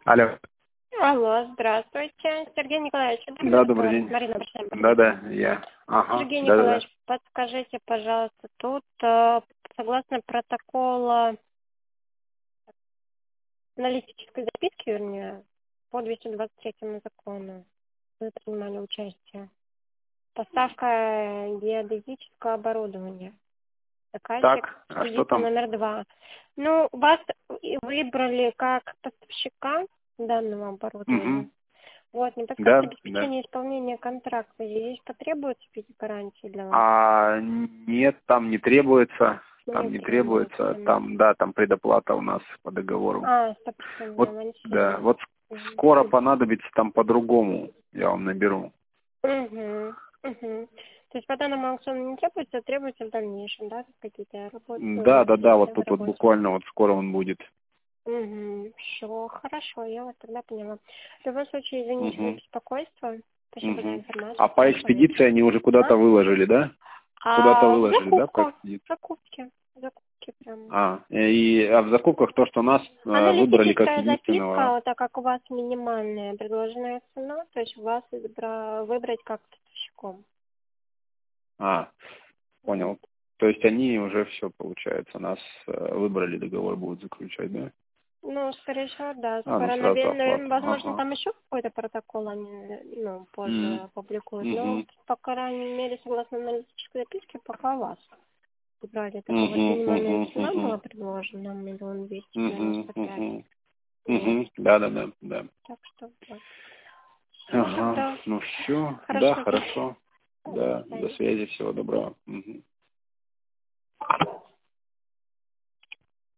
Алло. Алло, здравствуйте. Сергей Николаевич, это Да, добрый день. Марина Барсенко. Да, я. Ага. Сергей Да. Николаевич, подскажите, пожалуйста, тут согласно протокола аналитической записки, вернее, по 223 закону, вы принимали участие. Поставка геодезического оборудования. Заказчик, Так, а что там? номер 2. Ну, вас выбрали как поставщика данного оборудования. Угу. Вот, не Да. подскажите обеспечение исполнения контракта. Здесь потребуется в виде гарантии для вас? Нет, там не требуется. Там не требуется. требуется. Там предоплата у нас по договору. 100% Вот, да, вот скоро понадобится там по-другому. Я вам наберу. Угу. То есть по данному аукциону не требуется, а требуется в дальнейшем, да, какие-то работы? Да, вот тут вот буквально вот скоро он будет. Все, хорошо, я вас тогда поняла. В любом случае, извините за беспокойство. Спасибо за информацию. А по экспедиции они уже куда-то выложили, да? Куда-то выложили, да, по экспедиции? Закупки прям. А в закупках то, что нас выбрали как единственного. Записка, так как у вас минимальная предложенная цена, то есть вас выбрать как поставщиком. Понял. То есть они уже все, получается, нас выбрали, договор будут заключать, да? Ну, скорее всего, да. Сразу Наверное, оплата. возможно, там еще какой-то протокол они, позже опубликуют. Но, по крайней мере, согласно аналитической записке, пока вас выбрали. Такая вот минимальная цена была предложена, 1 295 000. Да. Так что вот. Ага, ну все. Да, хорошо. Да, до связи, всего доброго.